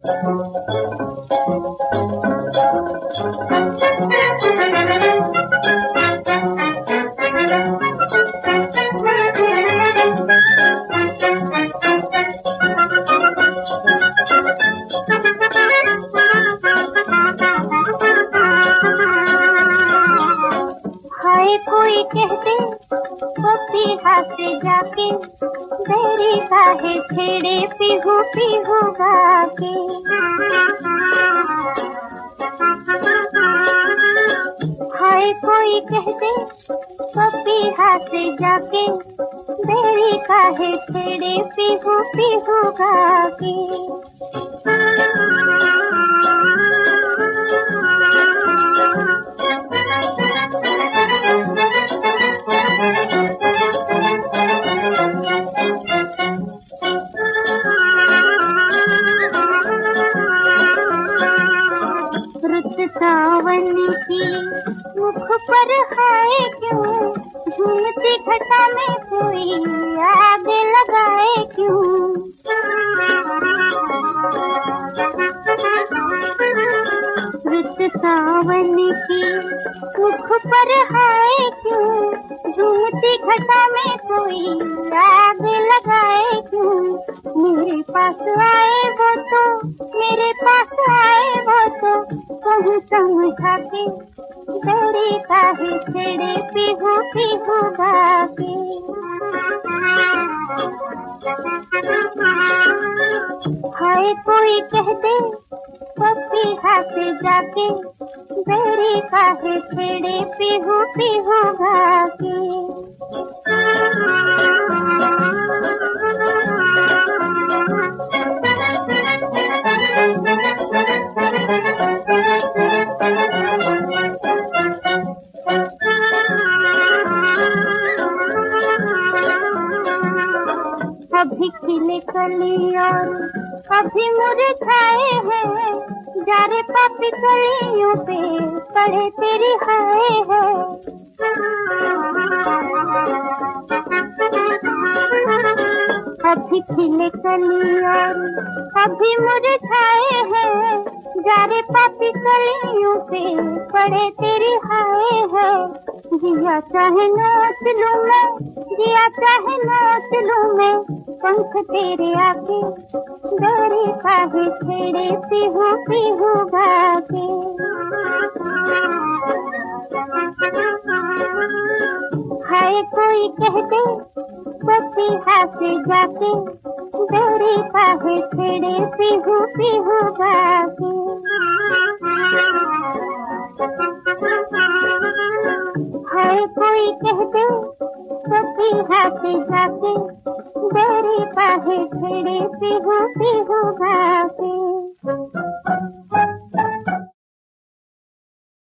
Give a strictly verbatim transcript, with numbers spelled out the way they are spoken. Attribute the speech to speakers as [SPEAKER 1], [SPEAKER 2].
[SPEAKER 1] कोई कहते पपीहा से जाके देरी काहे छेड़े पीहू पीहू गाके। हाय कोई कहते पपीहा से जाके देरी काहे छेड़े पीहू पीहू गाके। सावन की मुख पर हाय क्यों, झूमती घटा में कोई आग लगाए क्यों। रुत सावन की मुख पर हाय क्यों, झूमती घटा में कोई आग लगाए क्यों। मेरे पास आए वो तो, मेरे पास आए वो तो कहूँ समझा के देरी काहे छेड़े पीहू पीहू गाके। हाय कोई कहते पपीहा से जाके देरी काहे छेड़े पीहू पीहू गाके। अभी खिले कली और अभी मुरझाए हैं, जा रे पापी कलियों पे पड़े तेरी हाय है। अभी खिले कली और अभी मुरझाए हैं, जा रे पापी कलियों पे पड़े तेरी हाय है। जिया चाहे नाच लूं मैं, जिया चाहे नाच लूं मैं, पंख तेरे आके देरी काहे छेड़े पीहू पीहू गाके। हाय कोई कहते पपीहा से जाके देरी काहे छेड़े पीहू पीहू गाके। हाय कोई कहते पपीहा से जाके देरी काहे छेड़े पीहू पीहू गाके।